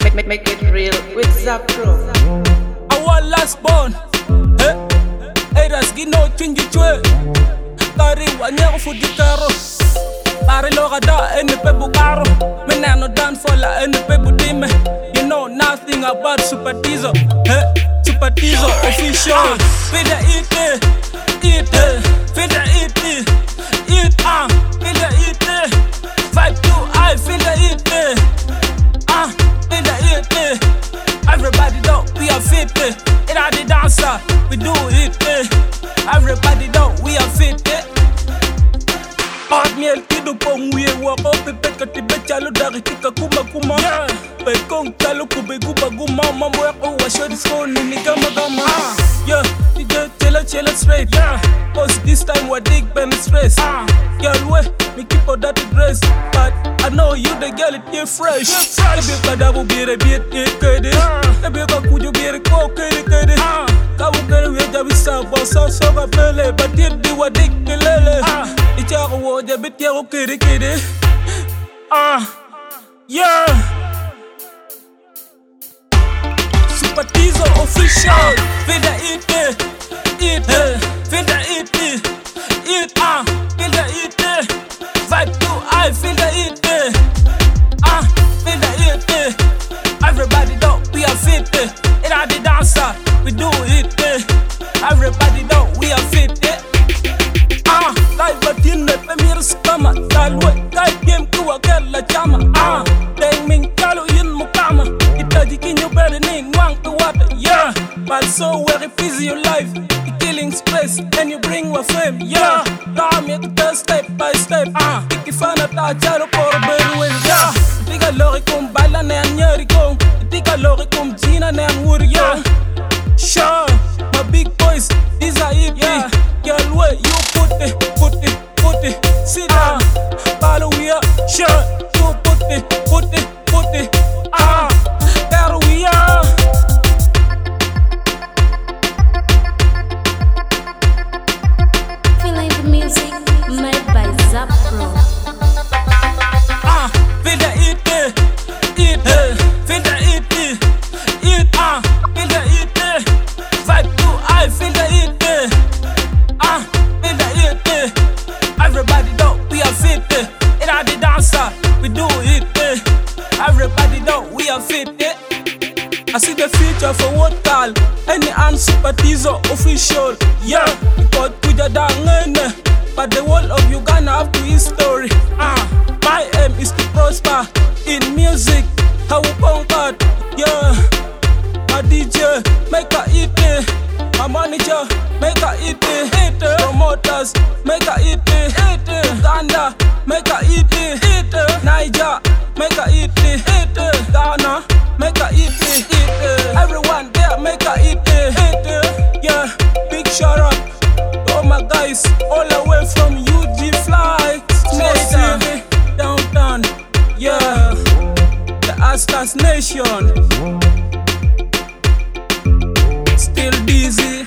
Make it real with Zapro. Our last born. Eras gino chinji chwe. Kari wanyero fudikaro. Pare logada ene pebu karo. Menano dan fola ene pebu dime. You know nothing about Super Tizo. Super Tizo official. Vida ite, vida ite, vida ite. Vibe to I, vida ite, vida ite. Everybody know we are fit. It are the dancer, we do it. Everybody know we are fit. Miel kidu pong we walk up pepe katibe chalo dari tika kuma pe kong chalo kube guba guma mambo ya kwa show this phone ni gama gama yeah DJ chela straight cause this time we dig pen stress girl we me keep on that dress but I know you the girl it get fresh ebe kadabu bire kede ebe kakuju bire ko kede kabu kede we jabi sa boss so ga pele but it di wa dig lele Icharo wo de bitiaro kede yeah Super Tizo official Vida ite Vida ite Vida ite Vibe to I Vida ite Vida ite Everybody know we are fit It are the dancer We do it Everybody know we are fit Live at in the premier scammer Talwe, kai game to a girl la chama Deng ming kalu in mukama Itaji kinyo better ning wang to water Yeah, but so where it is your life You killing stress and you bring my fame Yeah, la me to step by step Ikifana ta charo por beru yeah Tiga lori kum bala ne anyeri kum Tiga lori kum jina ne anguri yeah Sure, my big boys, these are it yeah Girl way you put it sit down, follow we up, sure, you put it, there we are. Feeling the music made by Zapro. Vida ite, vida ite, vida ite, vibe to I, vida ite, vida ite. Everybody know we are fit. It are the dancer, we do it. Everybody know we are fit. I see the future for what call any Super Tizo official. Yeah, because to the down but the whole of Uganda have to history. My aim is to prosper in music. How we conquered, yeah. My DJ make a hit. My manager make a hit. Promoters make a hit. Uganda make a hit. Niger make a hit. Ghana make a hit. Everyone there make a hit. Yeah, big shout out to all my guys all the way from UG Fly, City, downtown. Yeah, the Astas Nation. Still busy.